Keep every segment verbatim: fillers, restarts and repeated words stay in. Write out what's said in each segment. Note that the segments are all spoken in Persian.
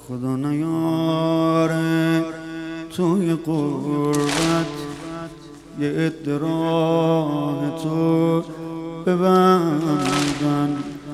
خدا نیاره توی قربت یه عده راه تو ببندن.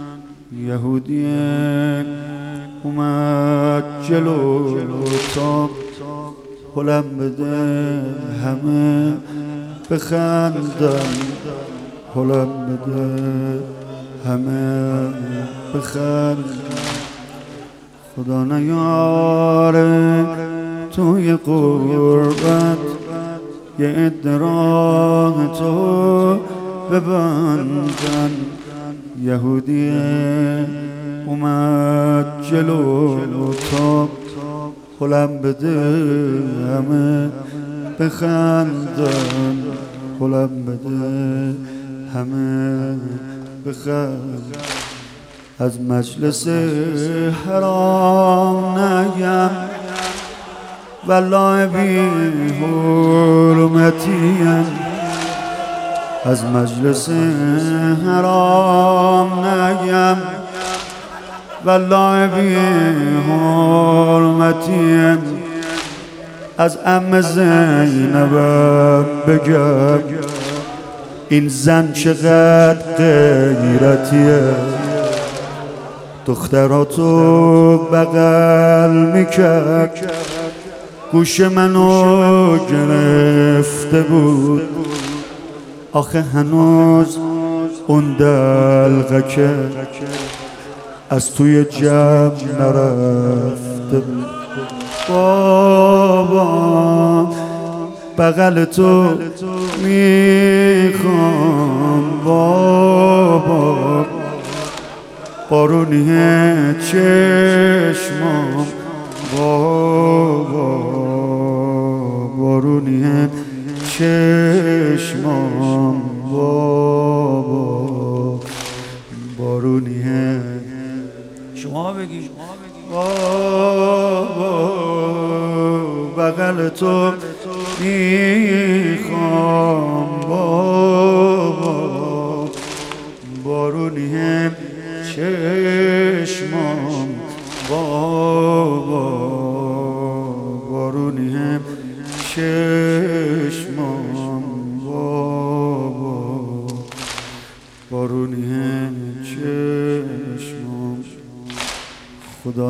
یهودیه اومد جلو تا هلم بده همه بخندن، هلم بده همه بخندن. خدا نیاره توی قربت یه عده راه تو ببندن. یهودیه اومد جلو تا هلم بده همه بخندن، هلم بده همه بخندن. از مجلس حرام نگم والله بی حرمتیم، از مجلس حرام نگم والله بی حرمتیم. از عم زینبم بگم این زن چقدر غیرتیه، دختراتو بغل میکرد گوش منو گرفته بود، آخه هنوز اون دلغکه از توی جمع نرفته بود. بابا بغل تو میخوام بابا، بارونیه چشمام بابا، بارونیه چشمام بابا، بارونیه. شما بگی بابا بغل تو میخوام بابا، بارونیه چشمام بابا، بارونیه چشمام بابا، بارونیه چشمام. خدا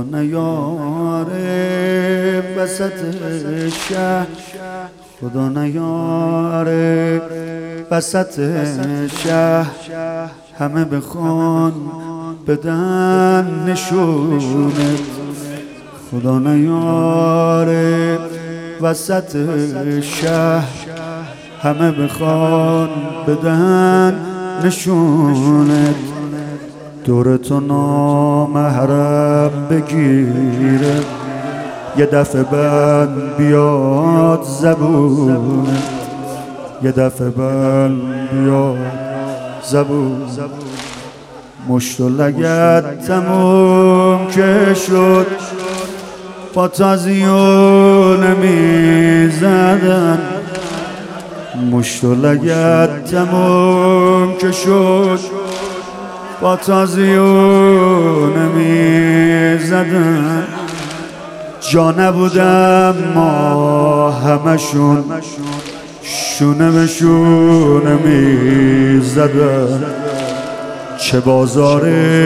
نیاره وسط شهر، خدا نیاره وسط شهر همه بخوان بدن نشونت. خدا نیاره وسط شهر همه بخوان بدن نشونت. دورتو نامحرم بگیره یه دفعه بند بیاد زبونت، یه دفعه بند بیاد زبون. مشت و لگد تموم که شد با تازیون میزدن، مشت و لگد تموم که شد با تازیون میزدن. جا نبودم ما همشون شونه به شونه میزدن. چه بازار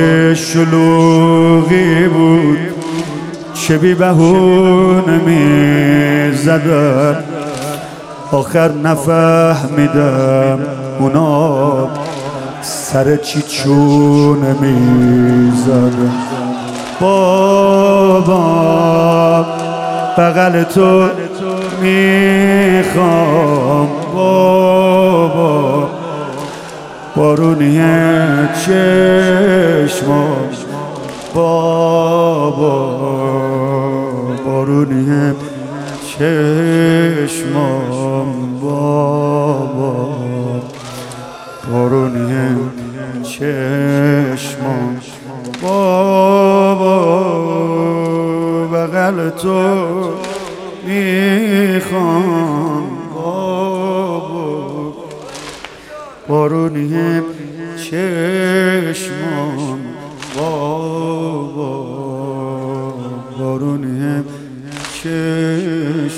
شلوغی بود، چه بی بهونه میزدن. آخر نفهمیدم اونا سر چی چونه میزدن. بابا بغل تو میخوام بابا، بارونیه چشمام بابا، بارونیه چشمام بابا، بارونیه چشمام بابا. بغل تو میخوام بابا، بارونیه چشمام بابا، بارونی هم چشم